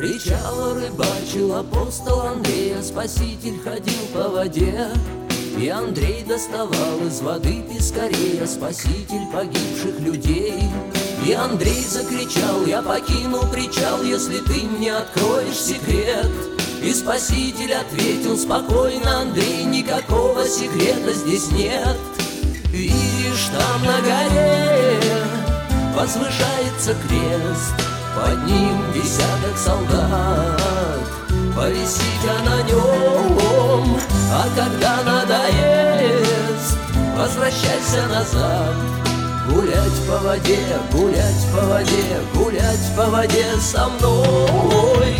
Причала рыбачил апостол Андрей, а Спаситель ходил по воде. И Андрей доставал из воды пескарей, а Спаситель погибших людей. И Андрей закричал: я покину причал, если ты мне откроешь секрет. И Спаситель ответил: спокойно, Андрей, никакого секрета здесь нет. Видишь, там на горе возвышается крест, под ним десяток солдат, повисите на нем, а когда надоест, возвращайся назад. Гулять по воде, гулять по воде, гулять по воде со мной.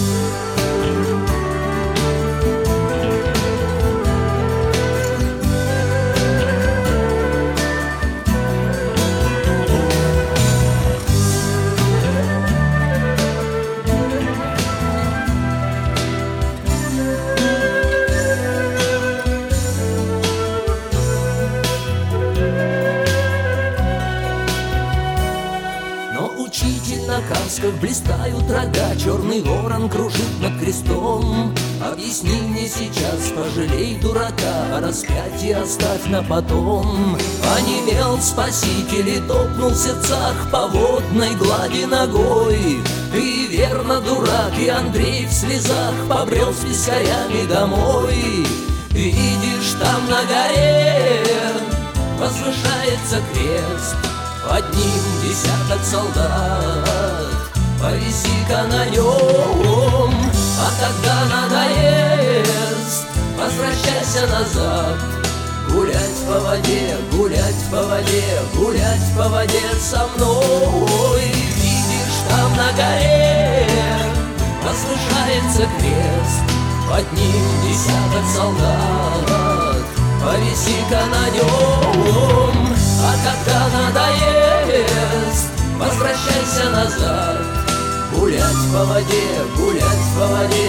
На касках блистают рога, черный ворон кружит над крестом. Объясни мне сейчас, пожалей дурака, а распятие оставь на потом. Онемел Спаситель и топнул в сердцах по водной глади ногой. Ты верно дурак, и Андрей в слезах побрел с пескарями домой. Видишь, там на горе возвышается крест, под ним десяток солдат, повиси-ка на нем, а когда надоест, возвращайся назад. Гулять по воде, гулять по воде, гулять по воде со мной. Видишь, там на горе возвышается крест, под ним десяток солдат, повиси-ка на нем, а когда надоест, возвращайся назад. Гулять по воде, гулять по воде,